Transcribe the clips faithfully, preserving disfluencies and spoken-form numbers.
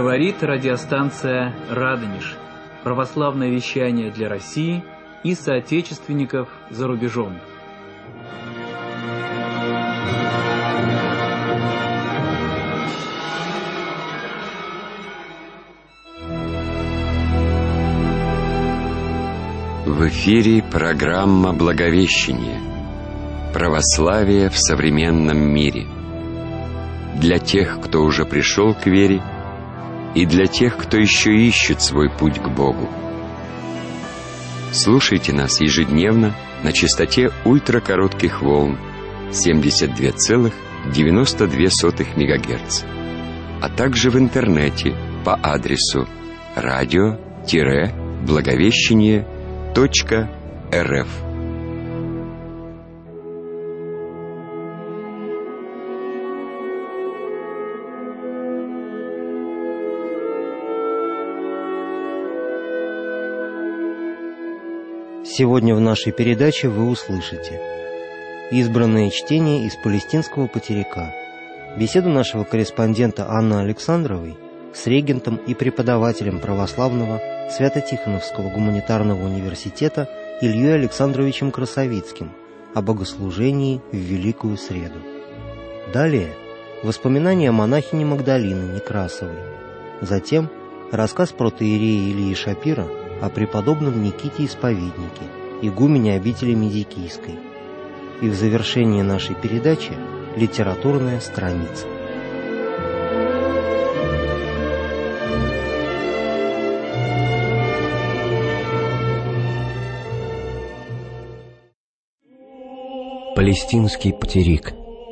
Говорит радиостанция «Радонеж». Православное вещание для России и соотечественников за рубежом. В эфире программа «Благовещение. Православие в современном мире». Для тех, кто уже пришел к вере, и для тех, кто еще ищет свой путь к Богу. Слушайте нас ежедневно на частоте ультракоротких волн семьдесят два целых девяносто две сотых мегагерца, а также в интернете по адресу радио-благовещение точка рф. Сегодня в нашей передаче вы услышите избранное чтение из палестинского потеряка, беседу нашего корреспондента Анны Александровой с регентом и преподавателем православного Свято-Тихоновского гуманитарного университета Ильей Александровичем Красовицким о богослужении в Великую Среду. Далее воспоминания монахини Магдалины Некрасовой. Затем рассказ протоиерея Ильи Шапира о преподобном Никите Исповеднике, игумене обители Медикийской. И в завершении нашей передачи литературная страница. Палестинский потерик.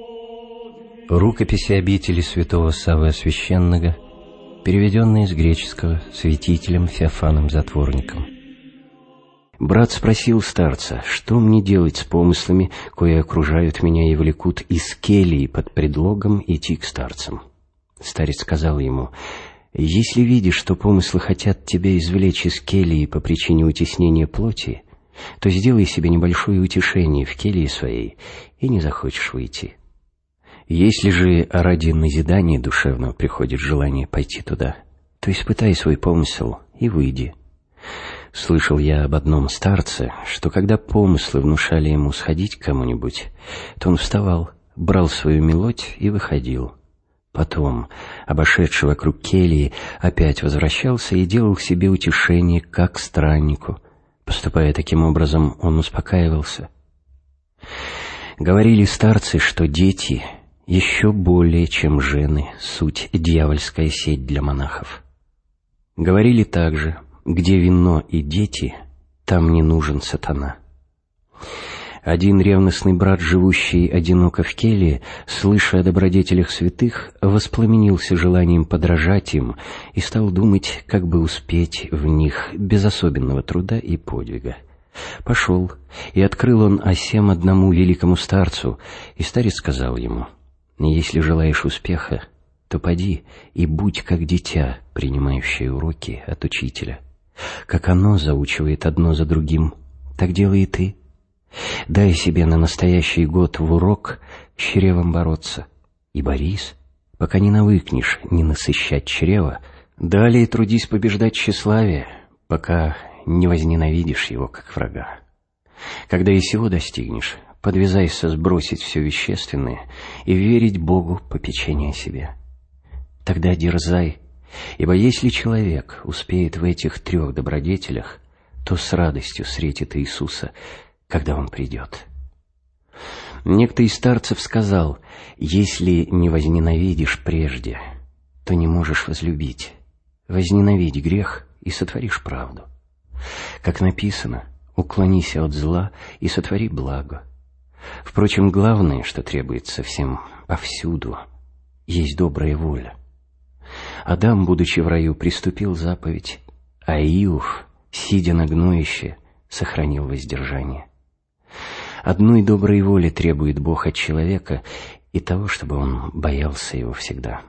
Рукописи обители святого Саввы Священного, переведенные с греческого святителем Феофаном Затворником. Брат спросил старца, что мне делать с помыслами, кои окружают меня и влекут из келии под предлогом идти к старцам. Старец сказал ему: если видишь, что помыслы хотят тебя извлечь из келии по причине утеснения плоти, то сделай себе небольшое утешение в келии своей и не захочешь выйти. Если же ради назидания душевного приходит желание пойти туда, то испытай свой помысел и выйди. Слышал я об одном старце, что когда помыслы внушали ему сходить к кому-нибудь, то он вставал, брал свою мелодь и выходил. Потом, обошедший вокруг кельи, опять возвращался и делал себе утешение, как страннику. Поступая таким образом, он успокаивался. Говорили старцы, что дети еще более, чем жены, суть дьявольская сеть для монахов. Говорили также: где вино и дети, там не нужен сатана. Один ревностный брат, живущий одиноко в келье, слыша о добродетелях святых, воспламенился желанием подражать им и стал думать, как бы успеть в них без особенного труда и подвига. Пошел, и открыл он о сем одному великому старцу, и старец сказал ему: если желаешь успеха, то поди и будь как дитя, принимающее уроки от учителя. Как оно заучивает одно за другим, так делай и ты. Дай себе на настоящий год в урок с чревом бороться, и борись, пока не навыкнешь не насыщать чрева. Далее трудись побеждать тщеславие, пока не возненавидишь его как врага. Когда и сего достигнешь, подвязайся сбросить все вещественное и верить Богу попечение о себе. Тогда дерзай, ибо если человек успеет в этих трех добродетелях, то с радостью встретит Иисуса, когда Он придет. Некто из старцев сказал: если не возненавидишь прежде, то не можешь возлюбить. Возненавидь грех и сотворишь правду. Как написано: уклонись от зла и сотвори благо. Впрочем, главное, что требуется всем повсюду, есть добрая воля. Адам, будучи в раю, приступил заповедь, а Иов, сидя на гноище, сохранил воздержание. Одной доброй воли требует Бог от человека и того, чтобы он боялся его всегда.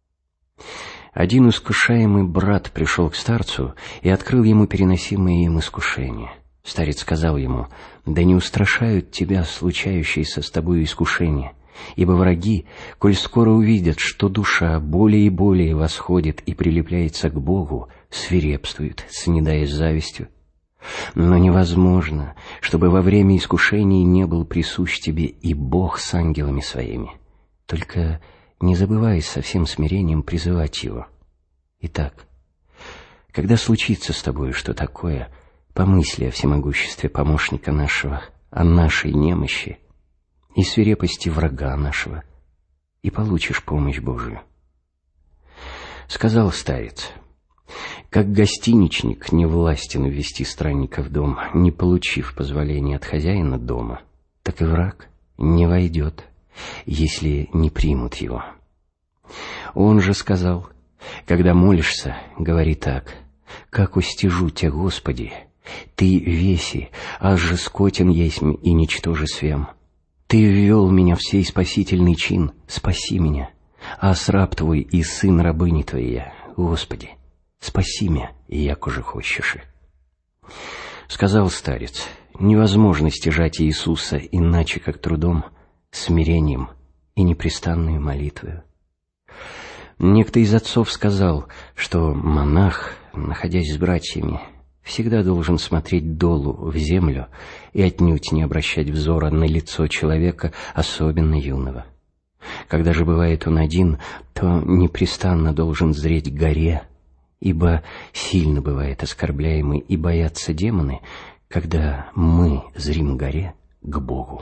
Один искушаемый брат пришел к старцу и открыл ему переносимые им искушения. Старец сказал ему: да не устрашают тебя случающиеся с тобой искушения, Ибо враги, коль скоро увидят, что душа более и более восходит и прилепляется к Богу, свирепствуют, снедаясь завистью. Но невозможно, чтобы во время искушений не был присущ тебе и Бог с ангелами своими. Только не забывай со всем смирением призывать Его. Итак, когда случится с тобой что такое, помысли о всемогуществе помощника нашего, о нашей немощи и свирепости врага нашего, и получишь помощь Божию. Сказал старец: как гостиничник не властен ввести странника в дом, не получив позволения от хозяина дома, так и враг не войдет, если не примут его. Он же сказал: когда молишься, говори так: как устижу Тебя, Господи, Ты веси, аж же скотен есмь и ничтоже свем. Ты ввел меня в сей спасительный чин, спаси меня, а раб Твой и сын рабыни Твоей, Господи, спаси меня, яко же хочешь. Сказал старец: невозможно стяжать Иисуса иначе, как трудом, смирением и непрестанной молитвою. Некто из отцов сказал, что монах, находясь с братьями, всегда должен смотреть долу в землю и отнюдь не обращать взора на лицо человека, особенно юного. Когда же бывает он один, то непрестанно должен зреть к горе, ибо сильно бывает оскорбляемый и боятся демоны, когда мы зрим горе к Богу.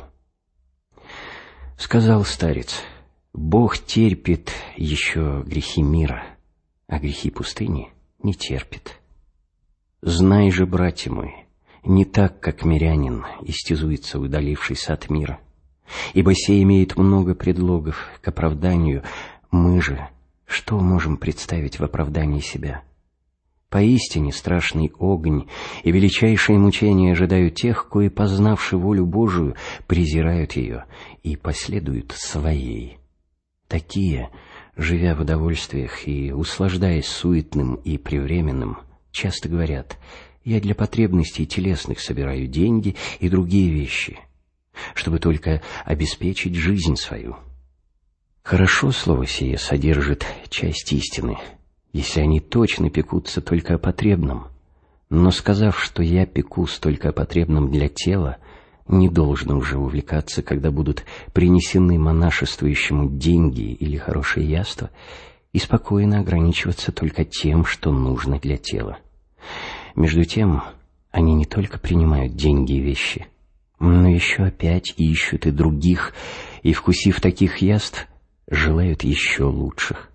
Сказал старец: Бог терпит еще грехи мира, а грехи пустыни не терпит. Знай же, братья мои, не так, как мирянин истязуется, удалившись от мира, ибо сей имеет много предлогов к оправданию. Мы же что можем представить в оправдании себя? Поистине страшный огонь и величайшие мучения ожидают тех, кои, познавши волю Божию, презирают ее и последуют своей. Такие, живя в удовольствиях и услаждаясь суетным и превременным, часто говорят: «Я для потребностей телесных собираю деньги и другие вещи, чтобы только обеспечить жизнь свою». Хорошо слово сие содержит часть истины, если они точно пекутся только о потребном, но, сказав, что я пекусь только о потребном для тела, не должно уже увлекаться, когда будут принесены монашествующему деньги или хорошее яство, и спокойно ограничиваться только тем, что нужно для тела. Между тем, они не только принимают деньги и вещи, но еще опять ищут и других, и, вкусив таких яств, желают еще лучших.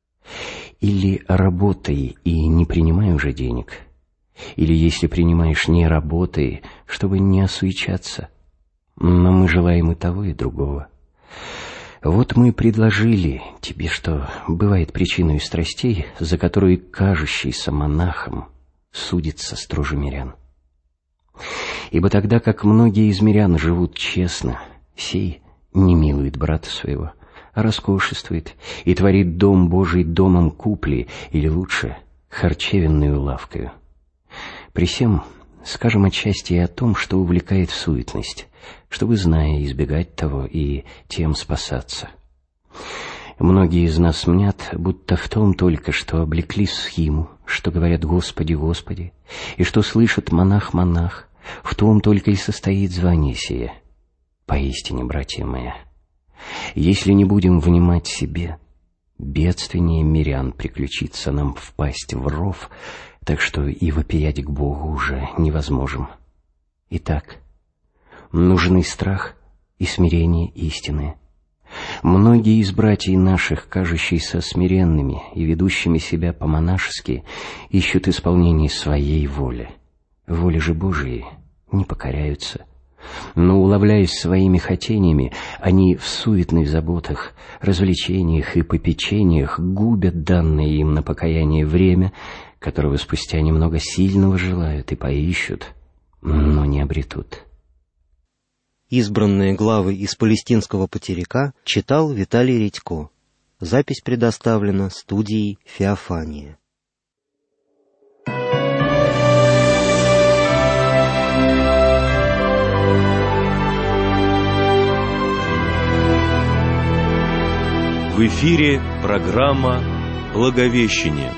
Или работай и не принимай уже денег, или, если принимаешь, не работай, чтобы не осуечаться. Но мы желаем и того, и другого. Вот мы предложили тебе, что бывает причиной страстей, за которую кажущийся монахом судится строже мирян. Ибо тогда как многие из мирян живут честно, сей не милует брата своего, а роскошествует и творит дом Божий домом купли, или лучше, харчевенную лавкою. При сем скажем отчасти и о том, что увлекает в суетность, чтобы, зная, избегать того и тем спасаться. Многие из нас мнят, будто в том только, что облекли схиму, что говорят «Господи, Господи», и что слышат «Монах, монах», в том только и состоит звание сие. Поистине, братья мои, если не будем внимать себе, бедственнее мирян приключится нам впасть в ров, так что и вопиять к Богу уже невозможно. Итак, нужны страх и смирение истинное. Многие из братьев наших, кажущиеся смиренными и ведущими себя по-монашески, ищут исполнение своей воли. Воле же Божией не покоряются, но, уловляясь своими хотениями, они в суетных заботах, развлечениях и попечениях губят данное им на покаяние время, которого спустя немного сильного желают и поищут, но не обретут. Избранные главы из палестинского потеряка читал Виталий Редько. Запись предоставлена студией «Феофания». В эфире программа «Благовещение».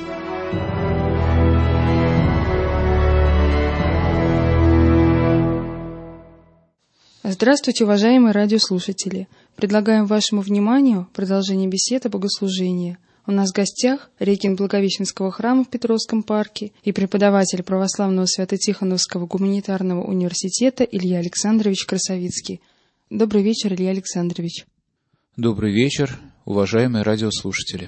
Здравствуйте, уважаемые радиослушатели! Предлагаем вашему вниманию продолжение бесед о богослужении. У нас в гостях регент Благовещенского храма в Петровском парке и преподаватель православного Свято-Тихоновского гуманитарного университета Илья Александрович Красовицкий. Добрый вечер, Илья Александрович. Добрый вечер, уважаемые радиослушатели.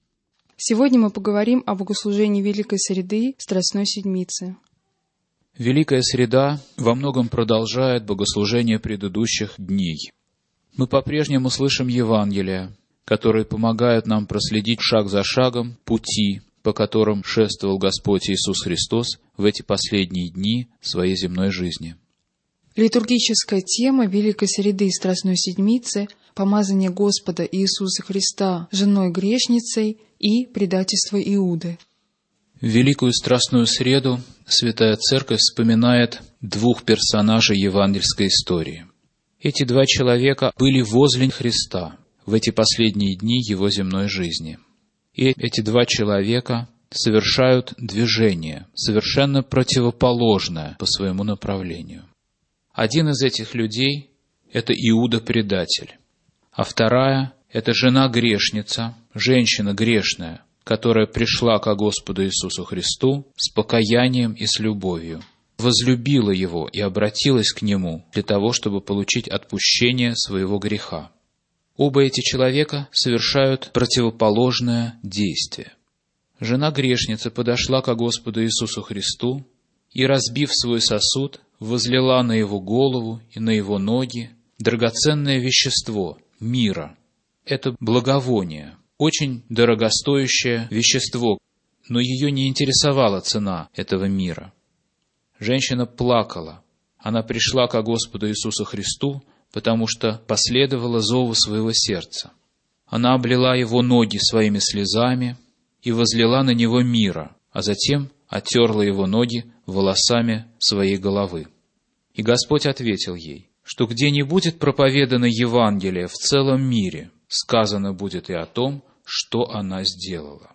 Сегодня мы поговорим о богослужении Великой Среды Страстной Седмицы. Великая Среда во многом продолжает богослужение предыдущих дней. Мы по-прежнему слышим Евангелия, которые помогают нам проследить шаг за шагом пути, по которым шествовал Господь Иисус Христос в эти последние дни своей земной жизни. Литургическая тема Великой Среды Страстной Седмицы — помазание Господа Иисуса Христа женой грешницей и предательство Иуды. В Великую Страстную Среду Святая Церковь вспоминает двух персонажей евангельской истории. Эти два человека были возле Христа в эти последние дни Его земной жизни. И эти два человека совершают движение, совершенно противоположное по своему направлению. Один из этих людей — это Иуда-предатель, а вторая — это жена-грешница, женщина грешная, которая пришла ко Господу Иисусу Христу с покаянием и с любовью, возлюбила Его и обратилась к Нему для того, чтобы получить отпущение своего греха. Оба эти человека совершают противоположное действие. Жена-грешница подошла ко Господу Иисусу Христу и, разбив свой сосуд, возлила на Его голову и на Его ноги драгоценное вещество мира. Это благовоние, очень дорогостоящее вещество, но ее не интересовала цена этого мира. Женщина плакала. Она пришла ко Господу Иисусу Христу, потому что последовала зову своего сердца. Она облила Его ноги своими слезами и возлила на Него мира, а затем оттерла Его ноги волосами своей головы. И Господь ответил ей, что где не будет проповедано Евангелие в целом мире, сказано будет и о том, что она сделала.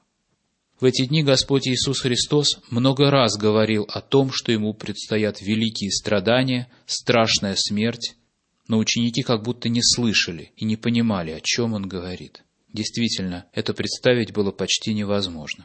В эти дни Господь Иисус Христос много раз говорил о том, что Ему предстоят великие страдания, страшная смерть, но ученики как будто не слышали и не понимали, о чем Он говорит. Действительно, это представить было почти невозможно.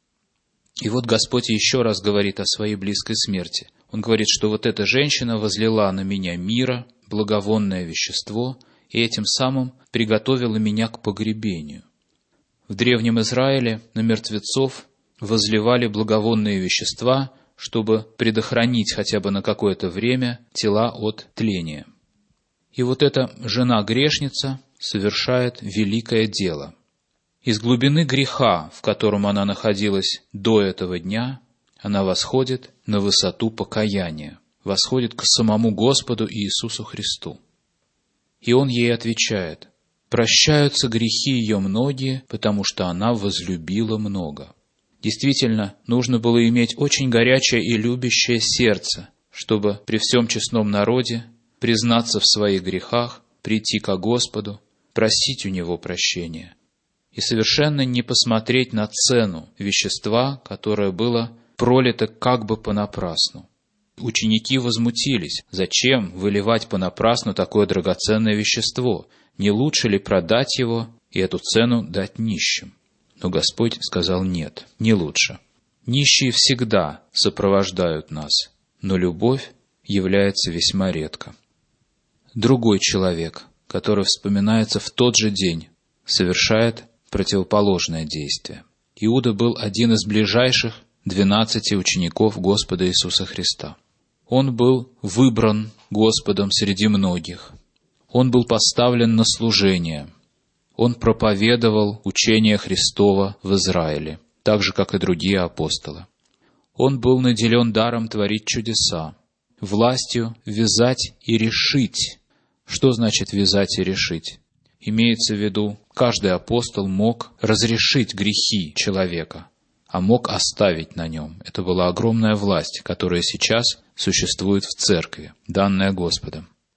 И вот Господь еще раз говорит о своей близкой смерти. Он говорит, что вот эта женщина возлила на меня мира, благовонное вещество, и этим самым приготовила меня к погребению. В Древнем Израиле на мертвецов возливали благовонные вещества, чтобы предохранить хотя бы на какое-то время тела от тления. И вот эта жена-грешница совершает великое дело. Из глубины греха, в котором она находилась до этого дня, она восходит на высоту покаяния, восходит к самому Господу Иисусу Христу. И Он ей отвечает: прощаются грехи ее многие, потому что она возлюбила много. Действительно, нужно было иметь очень горячее и любящее сердце, чтобы при всем честном народе признаться в своих грехах, прийти ко Господу, просить у Него прощения и совершенно не посмотреть на цену вещества, которое было пролито как бы понапрасну. Ученики возмутились: зачем выливать понапрасну такое драгоценное вещество? Не лучше ли продать его и эту цену дать нищим? Но Господь сказал: нет, не лучше. Нищие всегда сопровождают нас, но любовь является весьма редко. Другой человек, который вспоминается в тот же день, совершает противоположное действие. Иуда был один из ближайших двенадцати учеников Господа Иисуса Христа. Он был выбран Господом среди многих. Он был поставлен на служение. Он проповедовал учение Христово в Израиле, так же, как и другие апостолы. Он был наделен даром творить чудеса, властью вязать и решить. Что значит вязать и решить? Имеется в виду, каждый апостол мог разрешить грехи человека, а мог оставить на нем. Это была огромная власть, которая сейчас существует в церкви, данная Господом.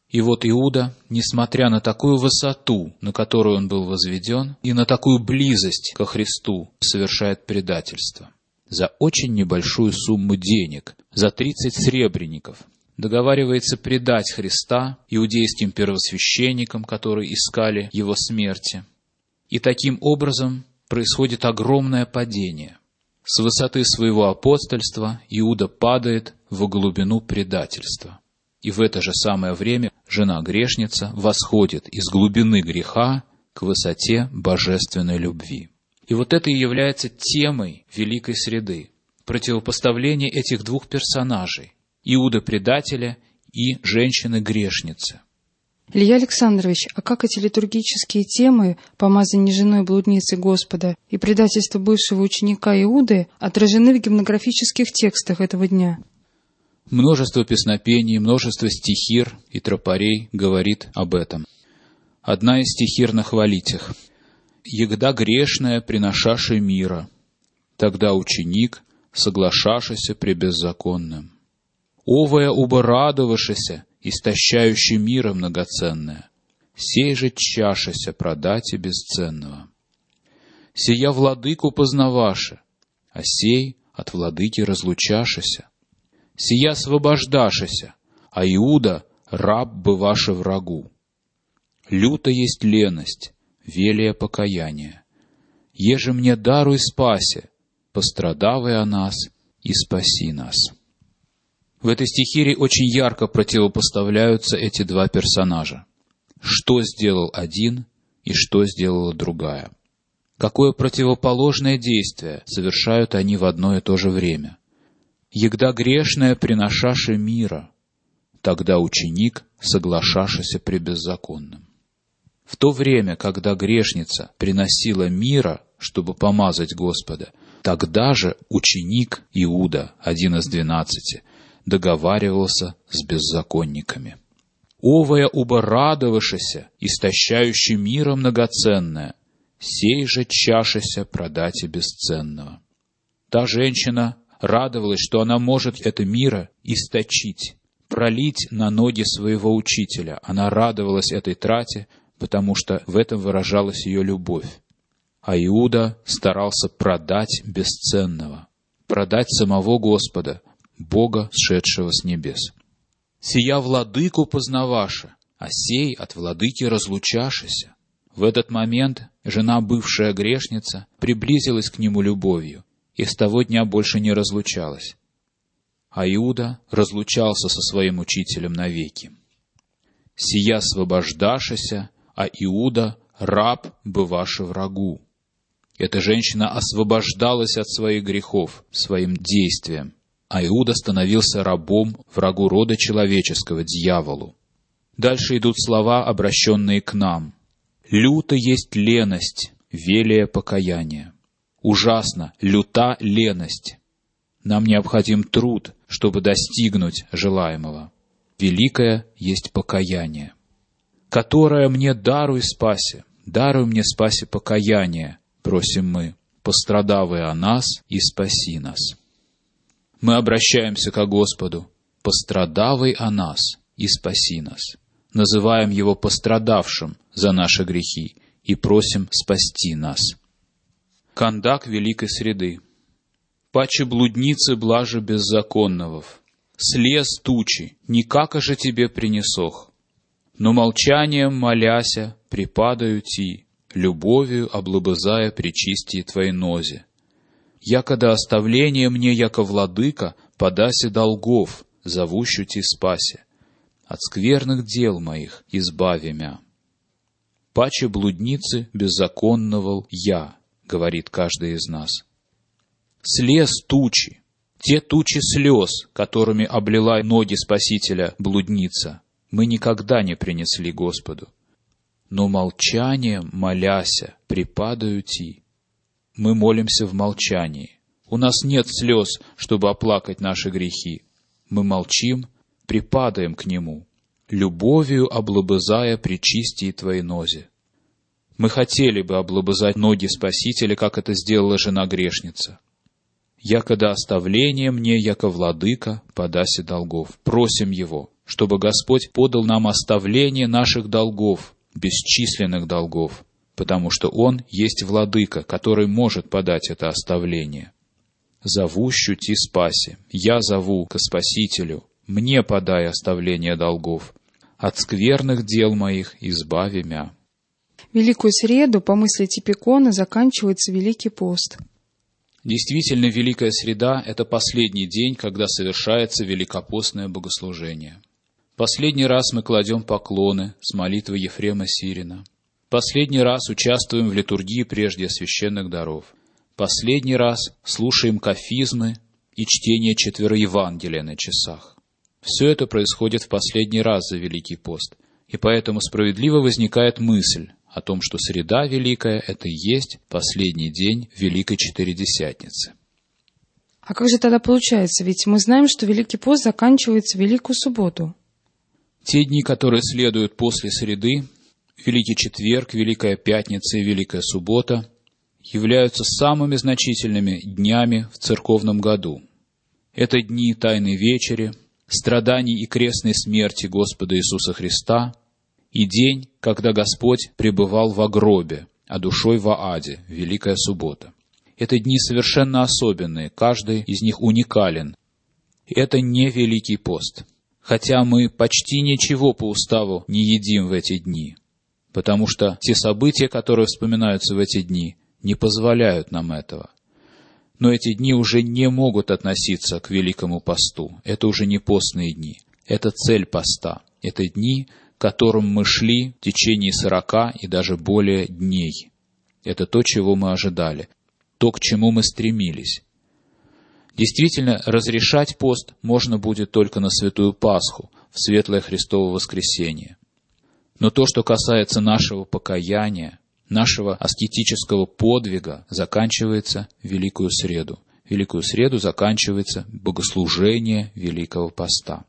И вот Иуда, несмотря на такую высоту, на которую он был возведен, и на такую близость ко Христу, совершает предательство. За очень небольшую сумму денег, за тридцать сребреников, договаривается предать Христа иудейским первосвященникам, которые искали его смерти. И таким образом происходит огромное падение. С высоты своего апостольства Иуда падает в глубину предательства. И в это же самое время жена-грешница восходит из глубины греха к высоте божественной любви. И вот это и является темой Великой Среды. Противопоставление этих двух персонажей – Иуды-предателя и женщины-грешницы. Илья Александрович, а как эти литургические темы помазание женой блудницы Господа и предательство бывшего ученика Иуды отражены в гимнографических текстах этого дня? Множество песнопений, множество стихир и тропарей говорит об этом. Одна из стихир на хвалитях. «Егда грешная приношаши мира, тогда ученик, соглашашися пребеззаконным. Овая убо радовавшися, истощающий мира многоценное, сей же чашася продати бесценного. Сия владыку познаваше, а сей от владыки разлучашися. Сия освобождашися, а Иуда раб бываше врагу. Люта есть леность, велия покаяние. Еже мне даруй спасе, пострадавай о нас и спаси нас». В этой стихире очень ярко противопоставляются эти два персонажа. Что сделал один и что сделала другая. Какое противоположное действие совершают они в одно и то же время. «Егда грешная приношаше мира, тогда ученик соглашашися пребеззаконным». В то время, когда грешница приносила мира, чтобы помазать Господа, тогда же ученик Иуда, один из двенадцати, договаривался с беззаконниками. «Овая убо радовавшися, истощающий мира многоценное, сей же чашася продати бесценного». Та женщина радовалась, что она может это мира источить, пролить на ноги своего учителя. Она радовалась этой трате, потому что в этом выражалась ее любовь. А Иуда старался продать бесценного, продать самого Господа, Бога, сшедшего с небес. «Сия владыку познаваше, а сей от владыки разлучашися». В этот момент жена, бывшая грешница, приблизилась к нему любовью и с того дня больше не разлучалась. А Иуда разлучался со своим учителем навеки. «Сия освобождашися, а Иуда раб бываше врагу». Эта женщина освобождалась от своих грехов своим действием, а Иуда становился рабом врагу рода человеческого, дьяволу. Дальше идут слова, обращенные к нам. «Люта есть леность, велия покаяние». Ужасно, люта леность. Нам необходим труд, чтобы достигнуть желаемого. Великое есть покаяние. «Которое мне даруй спасе, даруй мне спасе покаяние», просим мы, пострадавай о нас и спаси нас. Мы обращаемся к Господу, пострадавай о нас и спаси нас. Называем Его пострадавшим за наши грехи и просим спасти нас. Кондак Великой Среды. «Паче блудницы блаже беззаконновов, слез тучи, никако же тебе принесох, но молчанием моляся припадаю ти, любовью облобызая причистие твоей нозе. Якода оставление мне, яко владыка, подаси долгов, зовущу ти спасе, от скверных дел моих избави мя. Паче блудницы беззаконновал я», говорит каждый из нас. Слез тучи, те тучи слез, которыми облила ноги Спасителя блудница, мы никогда не принесли Господу. Но молчанием, моляся, припадаю ти. Мы молимся в молчании. У нас нет слез, чтобы оплакать наши грехи. Мы молчим, припадаем к Нему, любовью облобызая причистие твоей нозе. Мы хотели бы облобызать ноги Спасителя, как это сделала жена-грешница. «Якода оставление мне, яко владыка, подаси долгов». Просим Его, чтобы Господь подал нам оставление наших долгов, бесчисленных долгов, потому что Он есть Владыка, который может подать это оставление. «Зовущу ти спаси, я зову ко Спасителю, мне подай оставление долгов, от скверных дел моих избави мя». Великую среду, по мысли Типикона, заканчивается Великий пост. Действительно, Великая Среда — это последний день, когда совершается великопостное богослужение. Последний раз мы кладем поклоны с молитвы Ефрема Сирина. Последний раз участвуем в литургии прежде священных даров. Последний раз слушаем кафизмы и чтение четвероевангелия на часах. Все это происходит в последний раз за Великий пост, и поэтому справедливо возникает мысль о том, что Среда Великая — это и есть последний день Великой Четыредесятницы. А как же тогда получается? Ведь мы знаем, что Великий пост заканчивается в Великую субботу. Те дни, которые следуют после Среды, Великий Четверг, Великая Пятница и Великая Суббота, являются самыми значительными днями в церковном году. Это дни Тайной Вечери, страданий и крестной смерти Господа Иисуса Христа и день, когда Господь пребывал во гробе, а душой в Ааде, Великая Суббота. Это дни совершенно особенные, каждый из них уникален. Это не Великий пост, хотя мы почти ничего по уставу не едим в эти дни, потому что те события, которые вспоминаются в эти дни, не позволяют нам этого. Но эти дни уже не могут относиться к Великому посту. Это уже не постные дни. Это цель поста. Это дни, к которым мы шли в течение сорока и даже более дней. Это то, чего мы ожидали, то, к чему мы стремились. Действительно, разрешать пост можно будет только на Святую Пасху, в Светлое Христово Воскресение. Но то, что касается нашего покаяния, нашего аскетического подвига, заканчивается в Великую Среду. В Великую Среду заканчивается богослужение Великого Поста.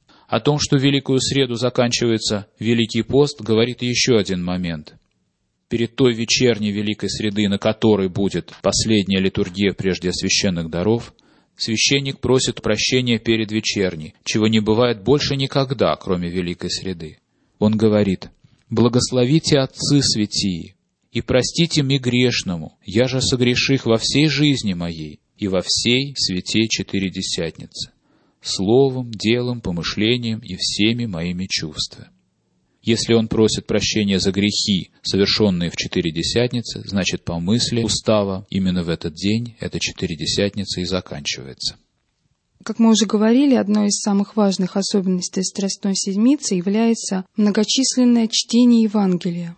О том, что в Великую Среду заканчивается Великий пост, говорит еще один момент. Перед той вечерней Великой Среды, на которой будет последняя литургия прежде священных даров, священник просит прощения перед вечерней, чего не бывает больше никогда, кроме Великой Среды. Он говорит: «Благословите отцы святии, и простите мне грешному, я же согреших во всей жизни моей и во всей святей Четыредесятницы, словом, делом, помышлением и всеми моими чувствами». Если он просит прощения за грехи, совершенные в Четыредесятнице, значит, по мысли устава, именно в этот день эта Четыредесятница и заканчивается. Как мы уже говорили, одной из самых важных особенностей Страстной Седмицы является многочисленное чтение Евангелия.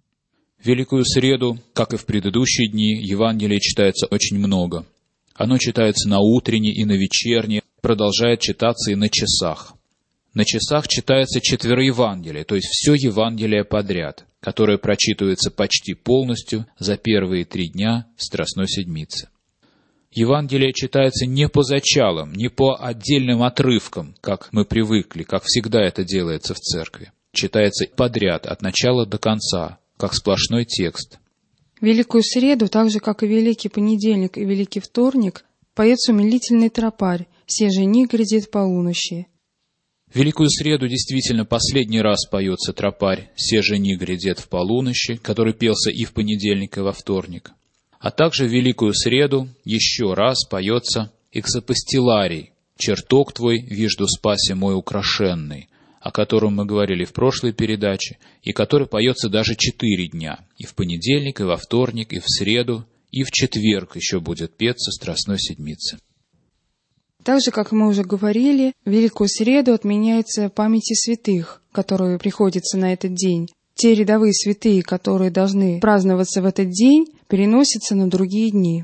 В Великую Среду, как и в предыдущие дни, Евангелие читается очень много. Оно читается на утренней и на вечерней, продолжает читаться и на часах. На часах читается четвероевангелие, то есть все Евангелие подряд, которое прочитывается почти полностью за первые три дня Страстной Седмицы. Евангелие читается не по зачалам, не по отдельным отрывкам, как мы привыкли, как всегда это делается в церкви. Читается подряд, от начала до конца, как сплошной текст. В Великую Среду, так же, как и Великий Понедельник и Великий Вторник, поется умилительный тропарь «Се жени грядет полуночи». В Великую Среду действительно последний раз поется тропарь «Се жени грядет в полуночи», который пелся и в понедельник, и во вторник. А также в Великую Среду еще раз поется «Эксапостиларий», «Чертог твой, вижду спаси мой украшенный», о котором мы говорили в прошлой передаче, и который поется даже четыре дня, и в понедельник, и во вторник, и в среду, и в четверг еще будет петься Страстной Седмицы. Так же, как мы уже говорили, в Великую Среду отменяется памяти святых, которые приходятся на этот день. Те рядовые святые, которые должны праздноваться в этот день, переносятся на другие дни.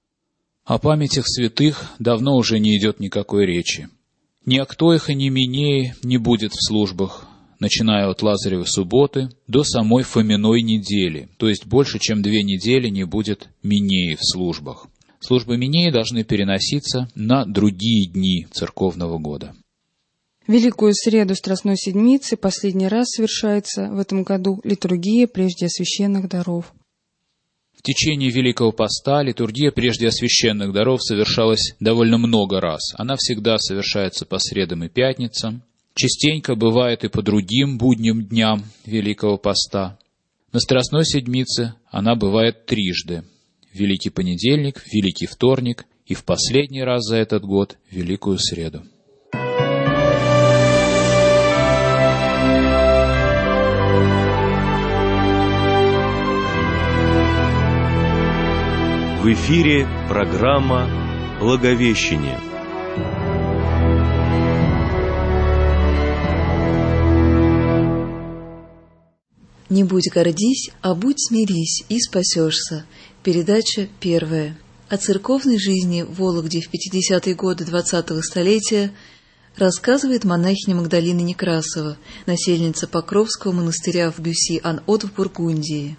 О памятях святых давно уже не идет никакой речи. Ни Актоиха, ни Минеи не будет в службах, начиная от Лазаревой субботы до самой Фоминой недели, то есть больше, чем две недели не будет Минеи в службах. Службы Минеи должны переноситься на другие дни церковного года. В Великую Среду Страстной Седмицы последний раз совершается в этом году литургия прежде священных даров. В течение Великого Поста литургия прежде священных даров совершалась довольно много раз. Она всегда совершается по средам и пятницам. Частенько бывает и по другим будним дням Великого Поста. На Страстной Седмице она бывает трижды: Великий Понедельник, Великий Вторник и в последний раз за этот год Великую Среду. В эфире программа «Благовещение». «Не будь гордись, а будь смирись, и спасешься». Передача первая. О церковной жизни в Вологде в пятидесятые годы двадцатого столетия рассказывает монахиня Магдалина Некрасова, насельница Покровского монастыря в Бюсси-ан-От в Бургундии.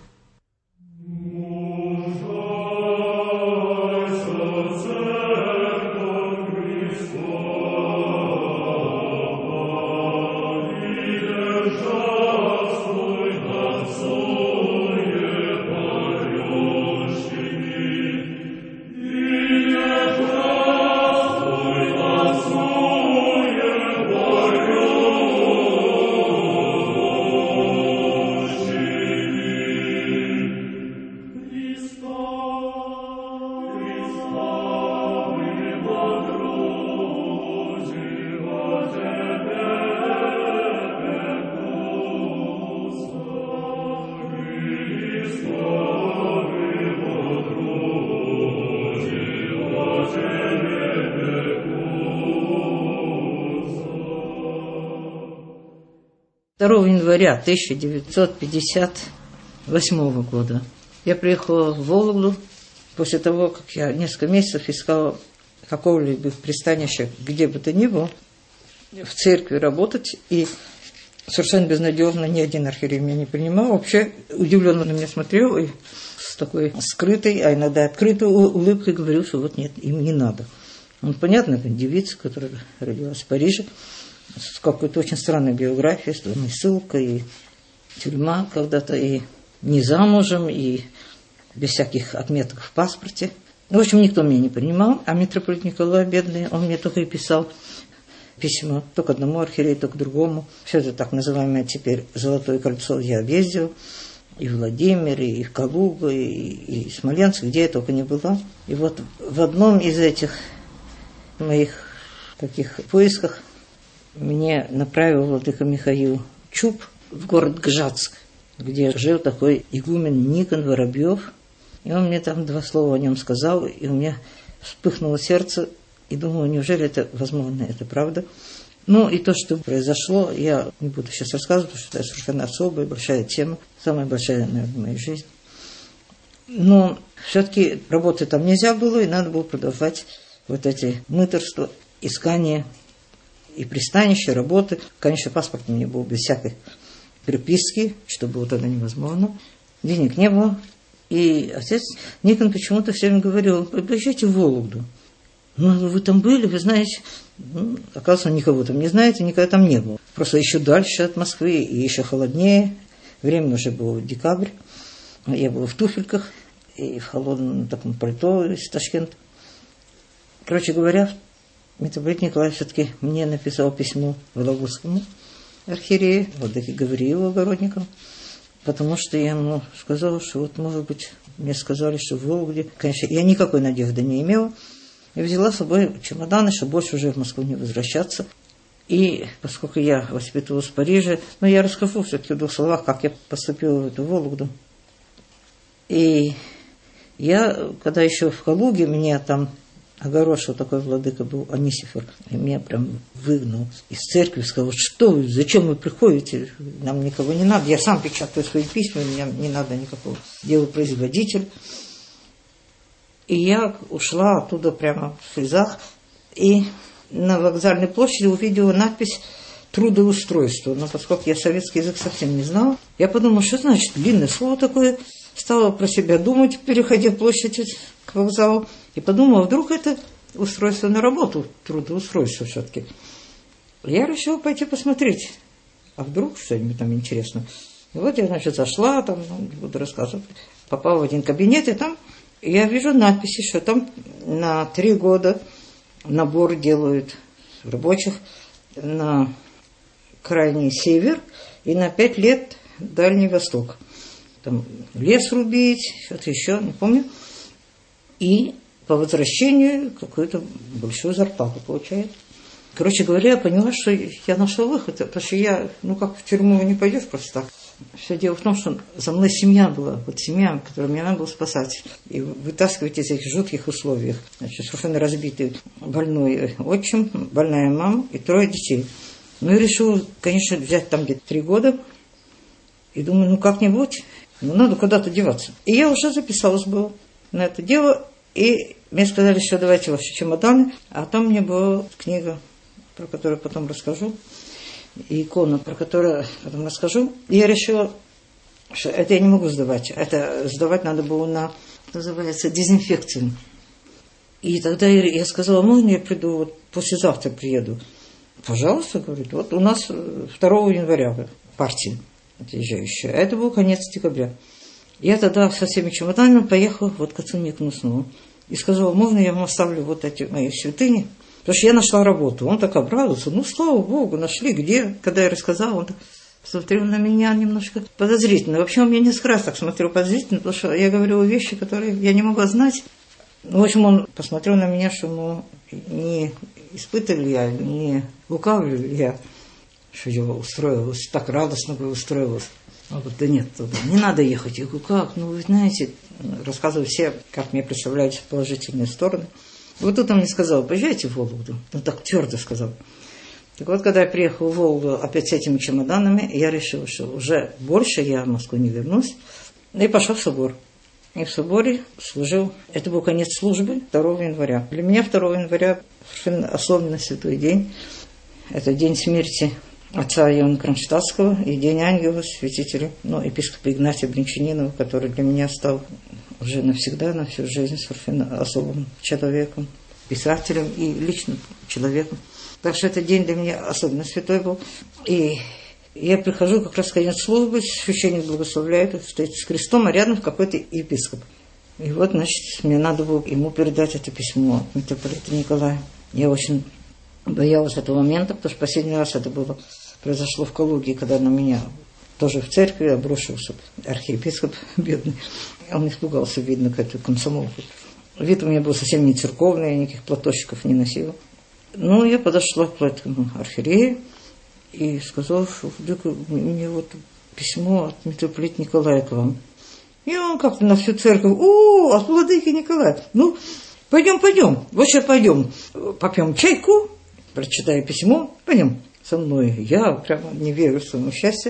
второго января тысяча девятьсот пятьдесят восьмого года я приехала в Вологду после того, как я несколько месяцев искала какого-либо пристанища, где бы то ни было, в церкви работать, и совершенно безнадежно ни один архиерей меня не принимал. Вообще удивленно на меня смотрел и с такой скрытой, а иногда открытой улыбкой говорил, что вот нет, им не надо. Он, понятно, это девица, которая родилась в Париже, с какой-то очень странной биографией, с двойной ссылкой, и тюрьма когда-то, и не замужем, и без всяких отметок в паспорте. В общем, никто меня не принимал, а митрополит Николай, бедный, он мне только и писал письма то к одному архиерею, то к другому. Все это так называемое теперь «Золотое кольцо» я объездил, и в Владимире, и в Калугу, и, и Смоленск, где я только не была. И вот в одном из этих моих таких поисках мне направил владыка Михаил Чуб в город Гжатск, где жил такой игумен Никон Воробьев. И он мне там два слова о нем сказал, и у меня вспыхнуло сердце, и думаю, неужели это возможно, это правда? Ну, и то, что произошло, я не буду сейчас рассказывать, потому что это совершенно особая, большая тема, самая большая, наверное, в моей жизни. Но все-таки работать там нельзя было, и надо было продолжать вот эти мытарства, искания и пристанища, работы. Конечно, паспорт у меня был без всякой приписки, что было тогда невозможно. Денег не было. И отец Никон почему-то все время говорил: приезжайте в Вологду. Ну, вы там были, вы знаете. Ну, оказывается, никого там не знаете, никогда там не было. Просто еще дальше от Москвы, и еще холоднее. Время уже было декабрь. Я была в туфельках и в холодном таком пальто из Ташкента. Короче говоря, митрополит Николай все-таки мне написал письмо Вологодскому архиерею, владыке Гавриилу Огородникову, потому что я ему сказала, что вот, может быть, мне сказали, что в Вологде, конечно, я никакой надежды не имела, и взяла с собой чемоданы, чтобы больше уже в Москву не возвращаться. И поскольку я воспитывалась в Париже, ну, я расскажу все-таки в двух словах, как я поступила в эту Вологду. И я, когда еще в Калуге, меня там огорошил такой владыка был, Анисифор, и меня прям выгнал из церкви, сказал: что вы, зачем вы приходите, нам никого не надо, я сам печатаю свои письма, мне не надо никакого делопроизводителя. И я ушла оттуда прямо в слезах, и на вокзальной площади увидела надпись «Трудоустройство», но поскольку я советский язык совсем не знала, я подумала, что значит длинное слово такое, стала про себя думать, переходя площадь к вокзалу, и подумала, вдруг это устройство на работу, трудоустройство все-таки. Я решила пойти посмотреть, а вдруг что-нибудь там интересно. И вот я, значит, зашла, там, ну, не буду рассказывать, попала в один кабинет, и там я вижу надписи, что там на три года набор делают рабочих на крайний север и на пять лет Дальний Восток. Там лес рубить, что-то еще, не помню. И по возвращению какую-то большую зарплату получает. Короче говоря, я поняла, что я нашла выход, потому что я, ну как в тюрьму не пойдешь просто так. Все дело в том, что за мной семья была, вот семья, которую мне надо было спасать и вытаскивать из этих жутких условиях. Значит, совершенно разбитый больной отчим, больная мама и трое детей. Ну и решила, конечно, взять там где-то три года. И думаю, ну как-нибудь, ну надо куда-то деваться. И я уже записалась была на это дело, и мне сказали, что давайте ваши чемоданы, а там мне была книга, про которую потом расскажу, и икона, про которую потом расскажу. И я решила, что это я не могу сдавать. Это сдавать надо было на, называется, дезинфекцию. И тогда я сказала, можно я приду, вот послезавтра приеду? Пожалуйста, говорит, вот у нас второго января партия отъезжающая. А это был конец декабря. Я тогда со всеми чемоданами поехала вот к отцу Никоносову. И сказала, можно я вам оставлю вот эти мои святыни? Потому что я нашла работу. Он так обрадовался. Ну, слава Богу, нашли. Где? Когда я рассказала, он так смотрел на меня немножко подозрительно. Вообще, он меня несколько раз так смотрел подозрительно, потому что я говорила вещи, которые я не могла знать. В общем, он посмотрел на меня, что, ну, не испытывали я, не лукавлю ли я, что я устроилась, так радостно бы устроилась. Он говорит, да нет, туда не надо ехать. Я говорю, как? Ну, вы знаете, рассказываю все, как мне представляются положительные стороны. Вот тут он мне сказал, поезжайте в Вологду. Он так твердо сказал. Так вот, когда я приехала в Волгу опять с этими чемоданами, я решила, что уже больше я в Москву не вернусь. И пошла в собор. И в соборе служил. Это был конец службы второго января. Для меня второго января совершенно особенно святой день. Это день смерти отца Иоанна Кронштадтского и день ангела святителя, ну, епископа Игнатия Бринчанинова, который для меня стал уже навсегда, на всю жизнь совершенно особым человеком, писателем и личным человеком. Так что этот день для меня особенно святой был. И я прихожу как раз в конец службы, священник благословляет, стоит с крестом, а рядом какой-то епископ. И вот, значит, мне надо было ему передать это письмо от митрополита Николая. Я очень боялась этого момента, потому что последний раз это было, произошло в Калуге, когда на меня тоже в церкви обрушился архиепископ бедный. Он испугался, видно, к этой комсомолке. Вид у меня был совсем не церковный, я никаких платочков не носила. Ну, я подошла к этому архиерею и сказала, что мне вот письмо от митрополита Николая к вам. И он как-то на всю церковь, о, от владыки Николая. Ну, пойдем, пойдем, вот сейчас пойдем, попьем чайку, прочитаю письмо, пойдем со мной. Я прямо не верю в своему счастью.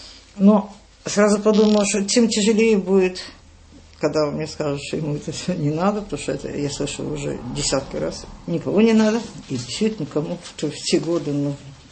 Но сразу подумала, что тем тяжелее будет, когда он мне скажет, что ему это все не надо, потому что это я слышала уже десятки раз. Никого не надо, и действительно кому в те годы нужно.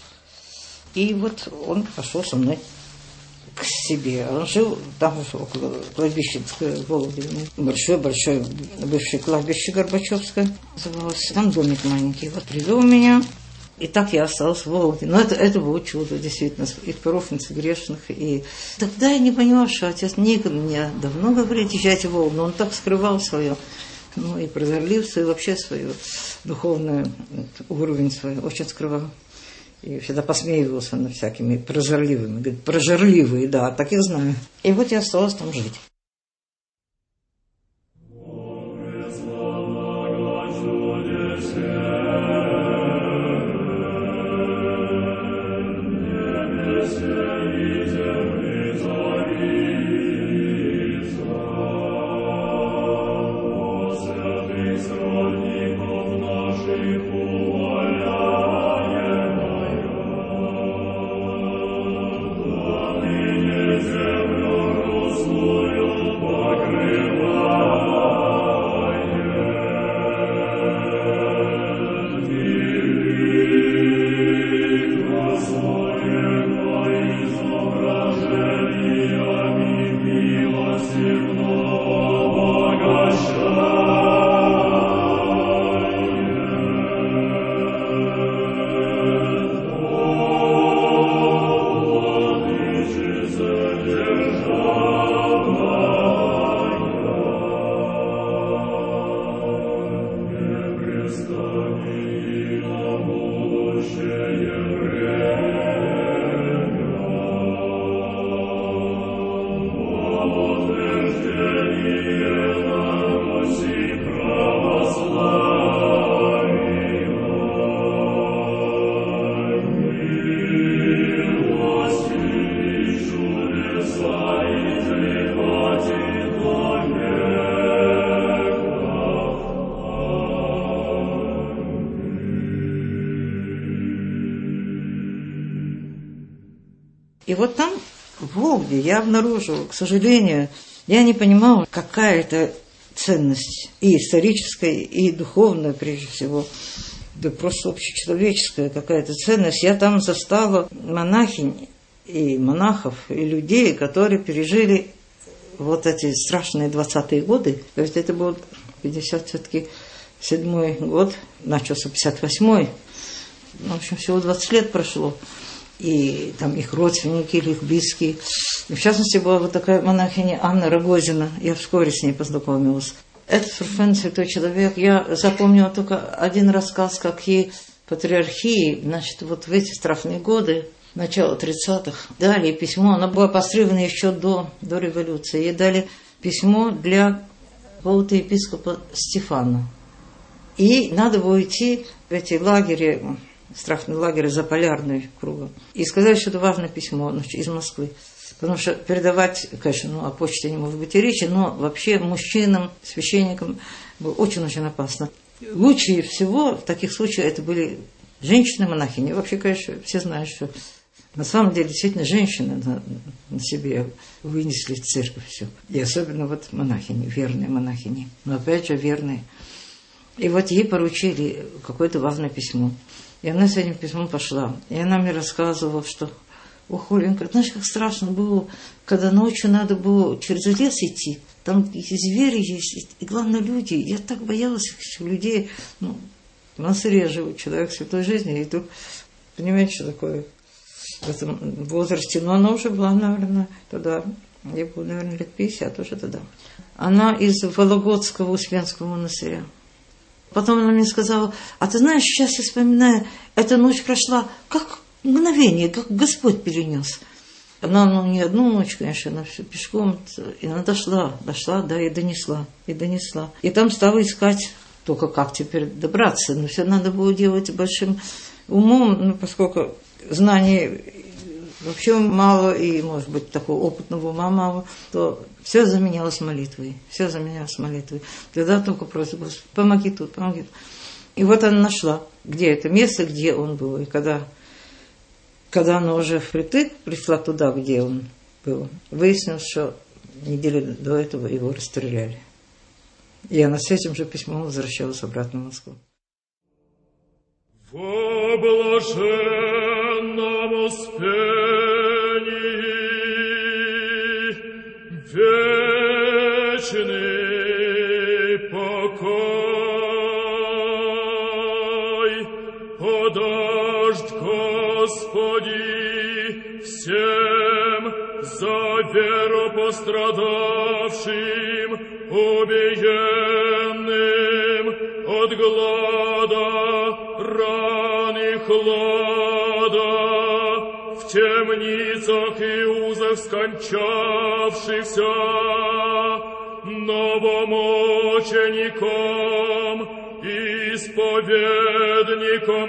И вот он пошел со мной к себе. Он жил там около кладбищенской Вологды. Большое-большое бывшее кладбище Горбачевское называлось. Там домик маленький. Вот привел меня. И так я осталась в Вологде. Но это, это было чудо, действительно, и профинцев грешных. И тогда я не поняла, что отец Никон мне давно говорит, езжайте в Вологду, но он так скрывал свое, ну и прозорливство, и вообще свою духовный уровень свой очень скрывал. И всегда посмеивался над всякими прозорливыми. Говорит, прожорливые, да, так я знаю. И вот я осталась там жить. Свою И вот там, в Вологде, я обнаружила, к сожалению, я не понимала, какая это ценность, и историческая, и духовная, прежде всего, да просто общечеловеческая какая-то ценность. Я там застала монахинь и монахов, и людей, которые пережили вот эти страшные двадцатые годы. То есть это был пятьдесят седьмой год, начался пятьдесят восьмой. В общем, всего двадцать лет прошло. И там их родственники или их близкие. И в частности, была вот такая монахиня Анна Рогозина. Я вскоре с ней познакомилась. Это совершенно святой человек. Я запомнила только один рассказ, как ей патриархии, значит, вот в эти страшные годы, начало тридцатых, дали письмо. Она была пострижена еще до, до революции. Ей дали письмо для какого-то епископа Стефана. И надо было идти в эти лагеря, страшные лагеря Заполярный кругом. И сказали, что это важное письмо, значит, из Москвы. Потому что передавать, конечно, ну, о почте не может быть и речи, но вообще мужчинам, священникам было очень-очень опасно. Лучше всего в таких случаях это были женщины-монахини. Вообще, конечно, все знают, что на самом деле действительно женщины на, на себе вынесли в церковь все. И особенно вот монахини, верные монахини. Но опять же верные. И вот ей поручили какое-то важное письмо. И она с этим письмом пошла. И она мне рассказывала, что, ох, Оленька, знаешь, как страшно было, когда ночью надо было через лес идти. Там и звери есть, и главное люди. Я так боялась людей. Ну, в монастыре живу, человек святой жизни. И тут, понимаете, что такое в этом возрасте. Но она уже была, наверное, тогда, я была, наверное, лет пятьдесят, уже тогда. Она из Вологодского Успенского монастыря. Потом она мне сказала, а ты знаешь, сейчас я вспоминаю, эта ночь прошла как мгновение, как Господь перенес. Она, ну, не одну ночь, конечно, она все пешком, и она дошла, дошла, да, и донесла, и донесла. И там стала искать, только как теперь добраться, но все надо было делать большим умом, ну, поскольку знаний вообще мало, и, может быть, такого опытного ума мало, то все заменялось молитвой, все заменялось молитвой. Тогда только просьба, Господи, помоги тут, помоги тут. И вот она нашла, где это место, где он был. И когда, когда она уже впритык пришла туда, где он был, выяснилось, что неделю до этого его расстреляли. И она с этим же письмом возвращалась обратно в Москву. Во блаженном успении вечный покой подашь, Господи, всем за веру пострадавшим, убиенным от глада, ран и хлада, в темницах и узах скончавшихся, новомучеником, исповедником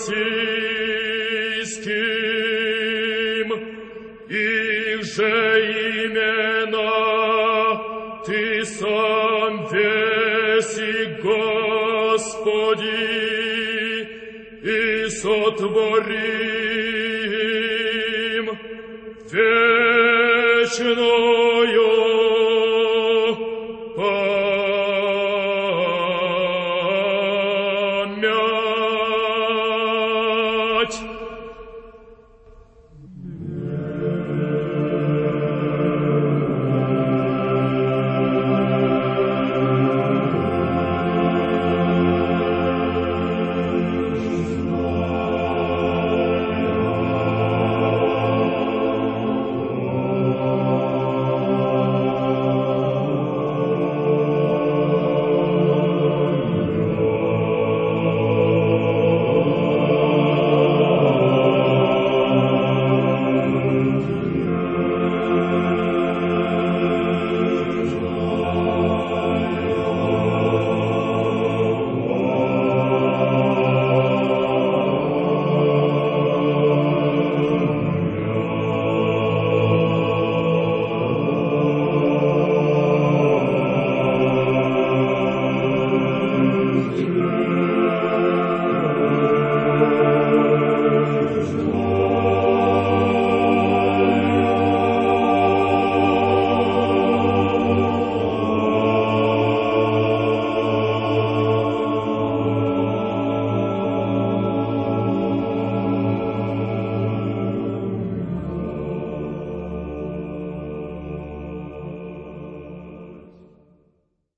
российским, их же имена Ты сам веси, Господи, и сотворим вечную память.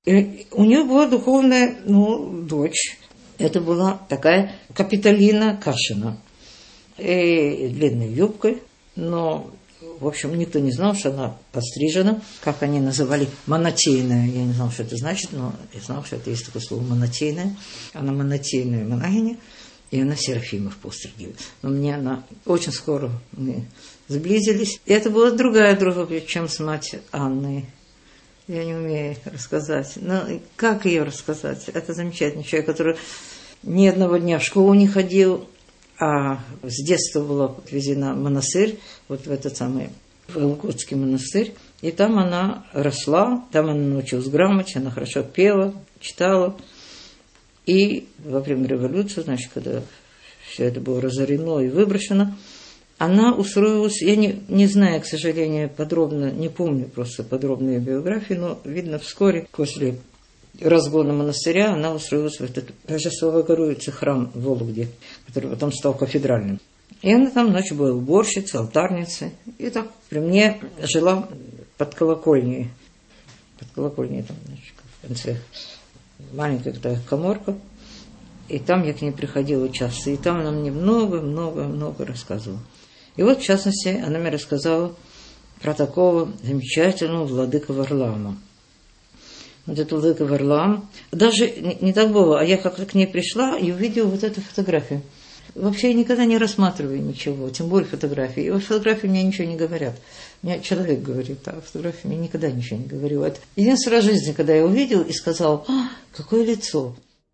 И у нее была духовная, ну, дочь. Это была такая Капитолина Кашина. И длинной юбкой, но, в общем, никто не знал, что она пострижена, как они называли, монотейная. Я не знал, что это значит, но я знал, что это есть такое слово монотейная. Она монотейная монахиня, и она Серафимов постригивает. Но мне она очень скоро мы сблизились. И это была другая друга, чем с мать Анной. Я не умею рассказать. Но как ее рассказать? Это замечательный человек, который ни одного дня в школу не ходил, а с детства была отвезена в монастырь, вот в этот самый Вологодский монастырь. И там она росла, там она научилась грамоте, она хорошо пела, читала. И во время революции, значит, когда все это было разорено и выброшено, она устроилась, я не, не знаю, к сожалению, подробно, не помню просто подробную биографию, но, видно, вскоре после разгона монастыря она устроилась в этот Рождество Богородицы храм в Вологде, который потом стал кафедральным. И она там ночью была уборщицей, алтарницей. И так при мне жила под колокольней. Под колокольней там, значит, в конце маленькая такая каморка. И там я к ней приходила часто. И там она мне много-много-много рассказывала. И вот, в частности, она мне рассказала про такого замечательного владыку Варлаама. Вот этот владыка Варлаам. Даже не, не так было, а я как-то к ней пришла и увидела вот эту фотографию. Вообще я никогда не рассматриваю ничего, тем более фотографии. И вот фотографии мне ничего не говорят. Мне человек говорит, а фотографии мне никогда ничего не говорила. Это единственный раз в жизни, когда я увидела и сказала, а, какое лицо.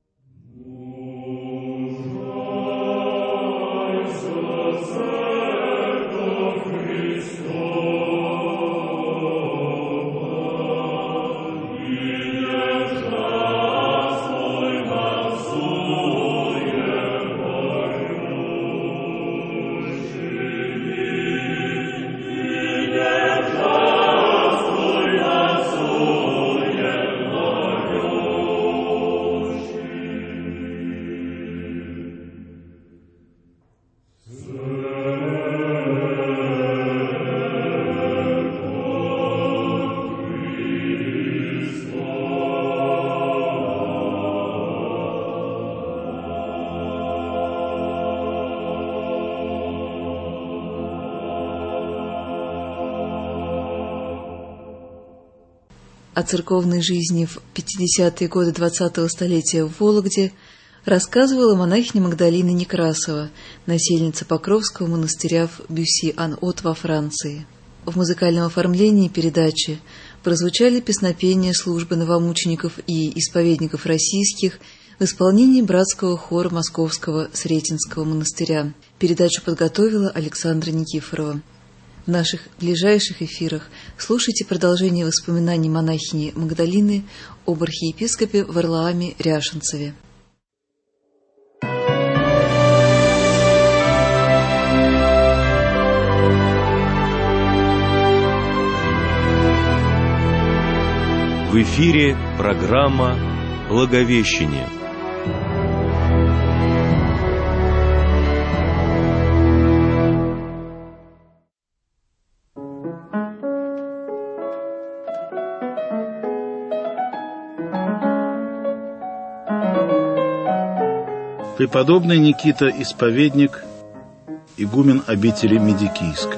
О церковной жизни в пятидесятые годы двадцатого столетия в Вологде рассказывала монахиня Магдалина Некрасова, насельница Покровского монастыря в Бюсси-ан-От во Франции. В музыкальном оформлении передачи прозвучали песнопения службы новомучеников и исповедников российских в исполнении братского хора Московского Сретенского монастыря. Передачу подготовила Александра Никифорова. В наших ближайших эфирах слушайте продолжение воспоминаний монахини Магдалины об архиепископе Варлааме Ряшенцеве. В эфире программа «Благовещение». Преподобный Никита Исповедник, игумен обители Медикийской.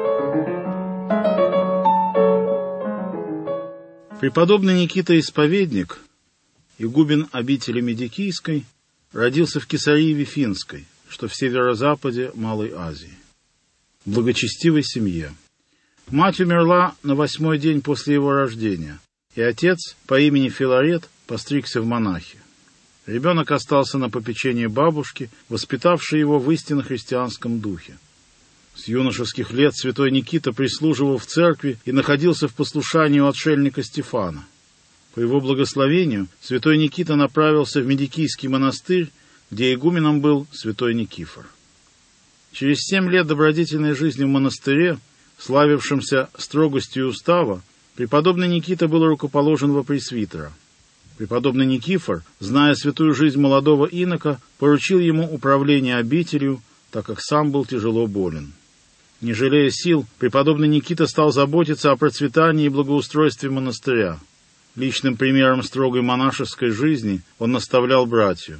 Преподобный Никита Исповедник, игумен обители Медикийской, родился в Кесарии Вифинской, что в северо-западе Малой Азии, в благочестивой семье. Мать умерла на восьмой день после его рождения, и отец по имени Филарет постригся в монахи. Ребенок остался на попечении бабушки, воспитавшей его в истинно христианском духе. С юношеских лет святой Никита прислуживал в церкви и находился в послушании у отшельника Стефана. По его благословению святой Никита направился в Медикийский монастырь, где игуменом был святой Никифор. Через семь лет добродетельной жизни в монастыре, славившемся строгостью устава, преподобный Никита был рукоположен во пресвитера. Преподобный Никифор, зная святую жизнь молодого инока, поручил ему управление обителью, так как сам был тяжело болен. Не жалея сил, преподобный Никита стал заботиться о процветании и благоустройстве монастыря. Личным примером строгой монашеской жизни он наставлял братью.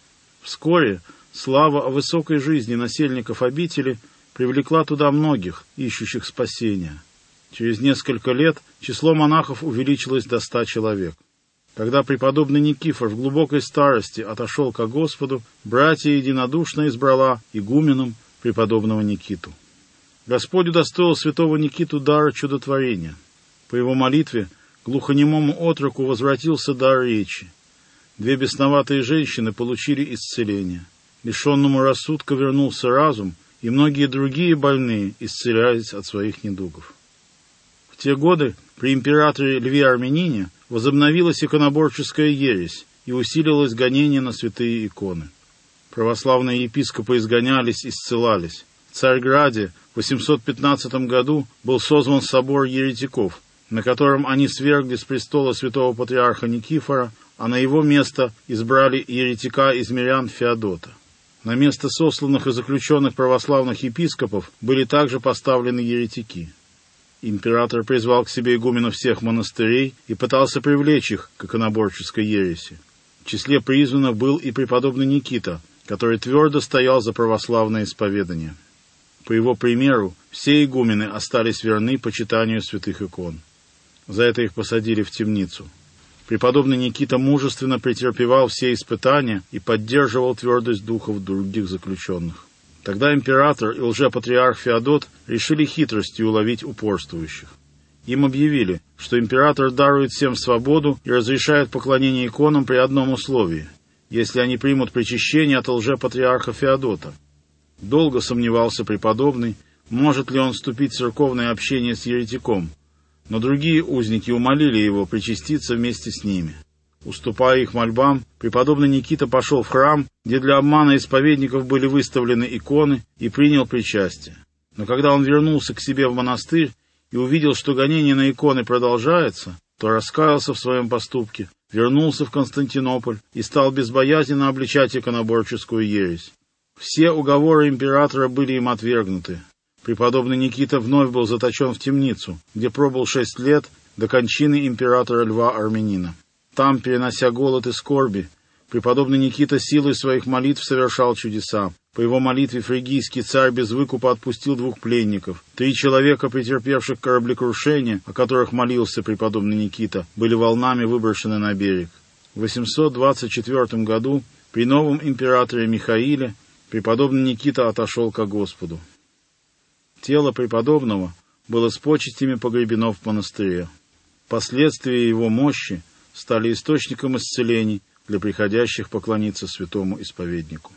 Вскоре слава о высокой жизни насельников обители привлекла туда многих, ищущих спасения. Через несколько лет число монахов увеличилось до ста человек. Когда преподобный Никифор в глубокой старости отошел ко Господу, братья единодушно избрала игуменом преподобного Никиту. Господь удостоил святого Никиту дара чудотворения. По его молитве глухонемому отроку возвратился дар речи. Две бесноватые женщины получили исцеление. Лишенному рассудка вернулся разум, и многие другие больные исцелялись от своих недугов. В те годы при императоре Льве Армянине возобновилась иконоборческая ересь и усилилось гонение на святые иконы. Православные епископы изгонялись, исцелались. В Царьграде в восемьсот пятнадцатом году был созван собор еретиков, на котором они свергли с престола святого патриарха Никифора, а на его место избрали еретика из мирян Феодота. На место сосланных и заключенных православных епископов были также поставлены еретики. Император призвал к себе игуменов всех монастырей и пытался привлечь их к иконоборческой ереси. В числе призванных был и преподобный Никита, который твердо стоял за православное исповедание. По его примеру, все игумены остались верны почитанию святых икон. За это их посадили в темницу. Преподобный Никита мужественно претерпевал все испытания и поддерживал твердость духов других заключенных. Тогда император и лжепатриарх Феодот решили хитростью уловить упорствующих. Им объявили, что император дарует всем свободу и разрешает поклонение иконам при одном условии, если они примут причащение от лжепатриарха Феодота. Долго сомневался преподобный, может ли он вступить в церковное общение с еретиком, но другие узники умолили его причаститься вместе с ними. Уступая их мольбам, преподобный Никита пошел в храм, где для обмана исповедников были выставлены иконы, и принял причастие. Но когда он вернулся к себе в монастырь и увидел, что гонение на иконы продолжается, то раскаялся в своем поступке, вернулся в Константинополь и стал безбоязненно обличать иконоборческую ересь. Все уговоры императора были им отвергнуты. Преподобный Никита вновь был заточен в темницу, где пробыл шесть лет до кончины императора Льва Армянина. Там, перенося голод и скорби, преподобный Никита силой своих молитв совершал чудеса. По его молитве фригийский царь без выкупа отпустил двух пленников. Три человека, претерпевших кораблекрушение, о которых молился преподобный Никита, были волнами выброшены на берег. В восемьсот двадцать четвёртом году при новом императоре Михаиле преподобный Никита отошел ко Господу. Тело преподобного было с почестями погребено в монастыре. Последствия его мощи стали источником исцелений для приходящих поклониться святому исповеднику.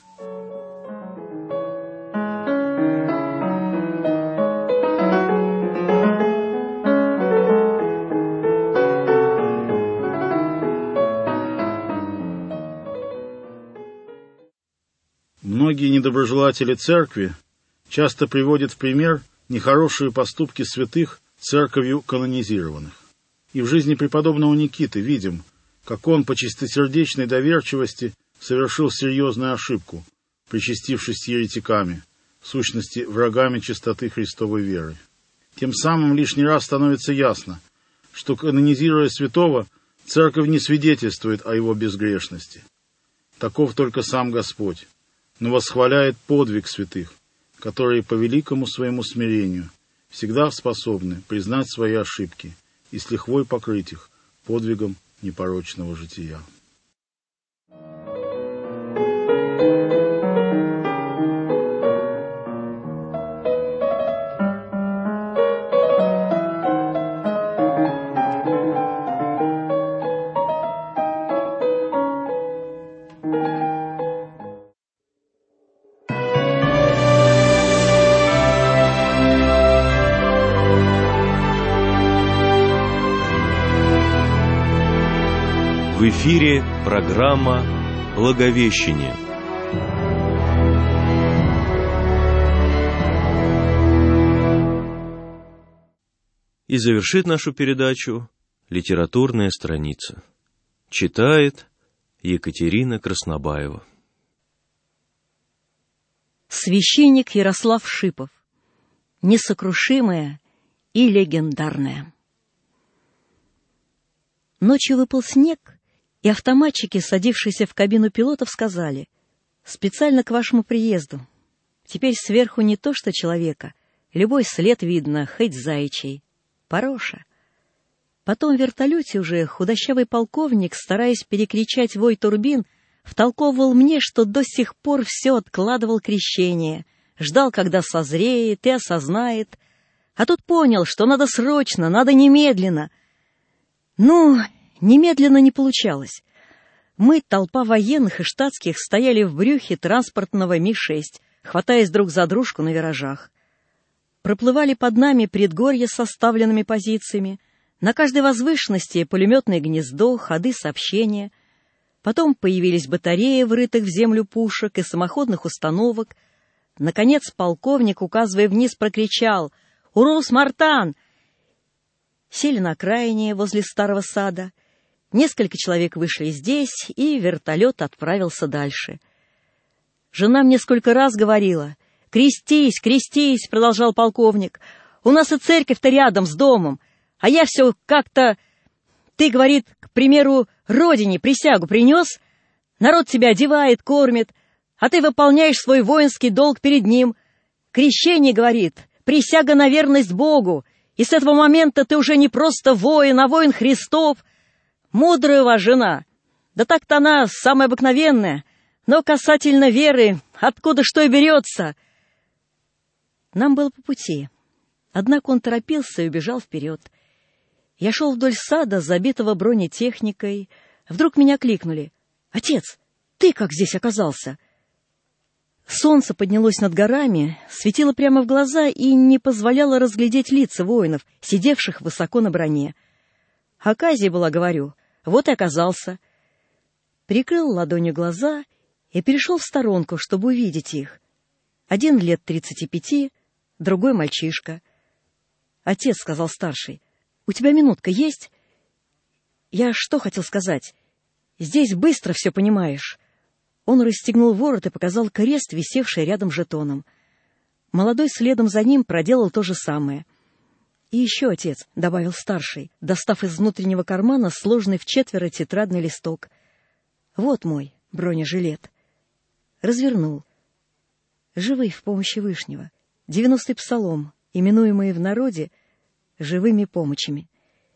Многие недоброжелатели церкви часто приводят в пример нехорошие поступки святых церковью канонизированных. И в жизни преподобного Никиты видим, как он по чистосердечной доверчивости совершил серьезную ошибку, причастившись с еретиками, в сущности врагами чистоты Христовой веры. Тем самым лишний раз становится ясно, что, канонизируя святого, церковь не свидетельствует о его безгрешности. Таков только сам Господь, но восхваляет подвиг святых, которые по великому своему смирению всегда способны признать свои ошибки и с лихвой покрыть их подвигом непорочного жития. В эфире программа «Благовещение». И завершит нашу передачу литературная страница. Читает Екатерина Краснобаева. Священник Ярослав Шипов. Несокрушимое и легендарное. Ночью выпал снег, и автоматчики, садившиеся в кабину пилотов, сказали: «Специально к вашему приезду. Теперь сверху не то что человека, любой след видно, хоть заячий. Пороша». Потом в вертолете уже худощавый полковник, стараясь перекричать вой турбин, втолковывал мне, что до сих пор все откладывал крещение, ждал, когда созреет и осознает, а тут понял, что надо срочно, надо немедленно. Ну, немедленно не получалось. Мы, толпа военных и штатских, стояли в брюхе транспортного Ми шесть, хватаясь друг за дружку на виражах. Проплывали под нами предгорья с оставленными позициями, на каждой возвышенности пулеметное гнездо, ходы сообщения. Потом появились батареи, врытых в землю пушек и самоходных установок. Наконец полковник, указывая вниз, прокричал: «Урус Мартан!» Сели на окраине возле старого сада. Несколько человек вышли здесь, и вертолет отправился дальше. Жена мне сколько раз говорила: «Крестись, крестись!» — продолжал полковник. «У нас и церковь-то рядом с домом. А я все как-то... Ты, говорит, к примеру, родине присягу принес, народ тебя одевает, кормит, а ты выполняешь свой воинский долг перед ним. Крещение, говорит, присяга на верность Богу, и с этого момента ты уже не просто воин, а воин Христов. Мудрая у вас жена. Да так-то она самая обыкновенная, но касательно веры, откуда что и берется». Нам было по пути, однако он торопился и убежал вперед. Я шел вдоль сада, забитого бронетехникой. Вдруг меня кликнули: «Отец, ты как здесь оказался?» Солнце поднялось над горами, светило прямо в глаза и не позволяло разглядеть лица воинов, сидевших высоко на броне. Оказия была, говорю, вот и оказался. Прикрыл ладонью глаза и перешел в сторонку, чтобы увидеть их. Один лет тридцати пяти, другой мальчишка. «Отец», — сказал старший, — «у тебя минутка есть?» Я что хотел сказать? Здесь быстро все понимаешь. Он расстегнул ворот и показал крест, висевший рядом с жетоном. Молодой следом за ним проделал то же самое. «И еще, отец», — добавил старший, достав из внутреннего кармана сложенный в четверо тетрадный листок. «Вот мой бронежилет». Развернул. «Живый в помощи Вышнего. Девяностый псалом, именуемый в народе живыми помощами».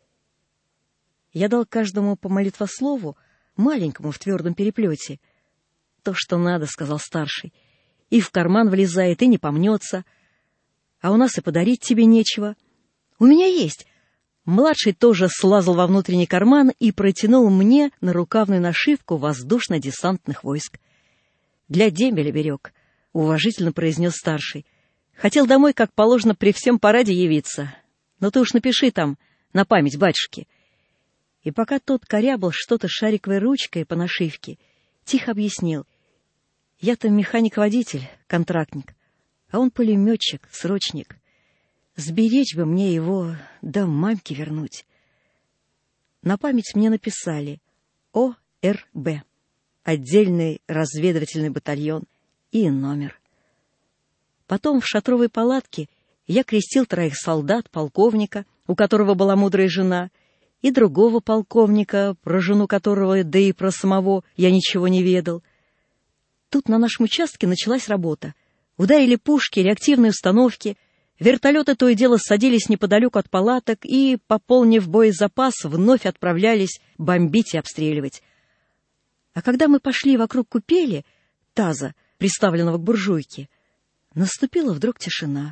Я дал каждому по молитвослову, маленькому в твердом переплете. «То, что надо», — сказал старший. «И в карман влезает, и не помнется. А у нас и подарить тебе нечего. У меня есть». Младший тоже слазал во внутренний карман и протянул мне нарукавную нашивку воздушно-десантных войск. «Для дембеля берег», — уважительно произнес старший. «Хотел домой, как положено, при всем параде явиться. Но ты уж напиши там, на память батюшке». И пока тот корябал что-то шариковой ручкой по нашивке, тихо объяснил: «Я-то механик-водитель, контрактник, а он пулеметчик, срочник. Сберечь бы мне его, да мамке вернуть». На память мне написали О Р Б, отдельный разведывательный батальон, и номер. Потом в шатровой палатке я крестил троих солдат, полковника, у которого была мудрая жена, и другого полковника, про жену которого, да и про самого, я ничего не ведал. Тут на нашем участке началась работа. Ударили пушки, реактивные установки, вертолеты то и дело садились неподалеку от палаток и, пополнив боезапас, вновь отправлялись бомбить и обстреливать. А когда мы пошли вокруг купели, таза, приставленного к буржуйке, наступила вдруг тишина.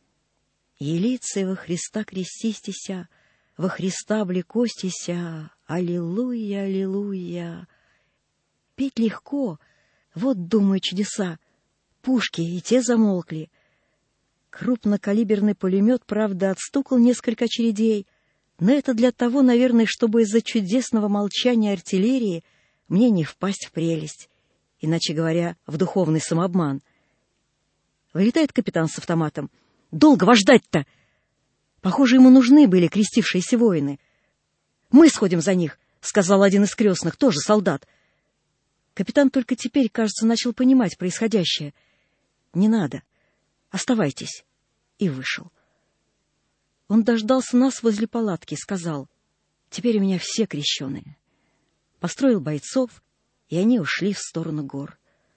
«Елицы во Христа крестистися, во Христа облекостися, аллилуйя, аллилуйя». Петь легко, вот, думаю, чудеса. Пушки и те замолкли. Крупнокалиберный пулемет, правда, отстукал несколько очередей, но это для того, наверное, чтобы из-за чудесного молчания артиллерии мне не впасть в прелесть, иначе говоря, в духовный самообман. Вылетает капитан с автоматом. «Долго вас ждать-то!» Похоже, ему нужны были крестившиеся воины. «Мы сходим за них», — сказал один из крестных, тоже солдат. Капитан только теперь, кажется, начал понимать происходящее. «Не надо. Оставайтесь». И вышел. Он дождался нас возле палатки и сказал: Теперь у меня все крещеные. Построил бойцов, и они ушли в сторону гор.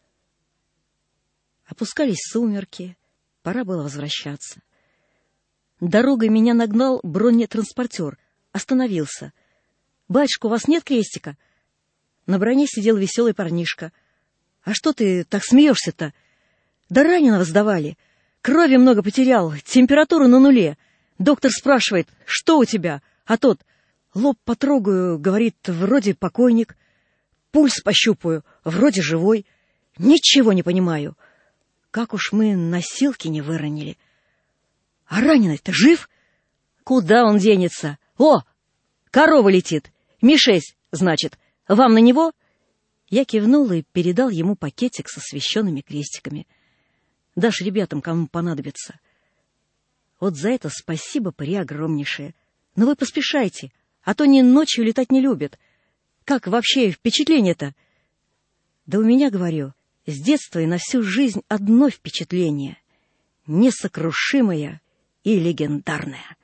Опускались сумерки, пора было возвращаться. Дорогой меня нагнал бронетранспортер, остановился. «Батюшка, у вас нет крестика?» На броне сидел веселый парнишка. «А что ты так смеешься-то?» «Да раненого сдавали. Крови много потерял, температура на нуле. Доктор спрашивает, что у тебя?» А тот: «Лоб потрогаю, говорит, вроде покойник. Пульс пощупаю, вроде живой. Ничего не понимаю. Как уж мы носилки не выронили. А раненый-то жив? Куда он денется? О, корова летит. Ми шесть, значит. Вам на него?» Я кивнул и передал ему пакетик со священными крестиками. «Дашь ребятам, кому понадобится». Вот за это спасибо преогромнейшее. Но вы поспешайте, а то они ночью летать не любят. Как вообще впечатление-то? Да у меня, говорю, с детства и на всю жизнь одно впечатление. Несокрушимое и легендарное.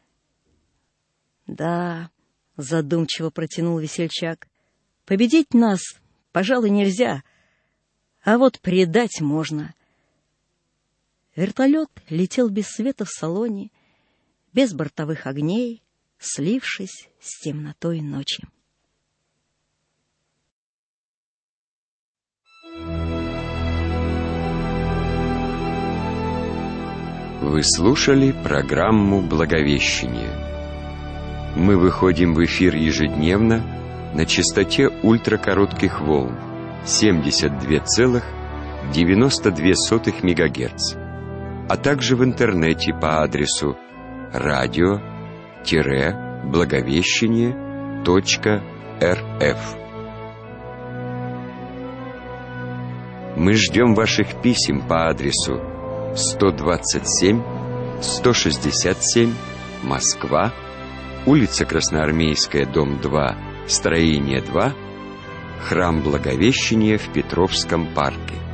Да, задумчиво протянул весельчак, победить нас, пожалуй, нельзя, а вот предать можно. Вертолет летел без света в салоне, без бортовых огней, слившись с темнотой ночи. Вы слушали программу «Благовещение». Мы выходим в эфир ежедневно на частоте ультракоротких волн семьдесят два целых девяносто две сотых мегагерц, а также в интернете по адресу радио-благовещение точка эр эф. Мы ждем ваших писем по адресу сто двадцать семь сто шестьдесят семь, Москва, улица Красноармейская, дом два, строение два, храм Благовещения в Петровском парке.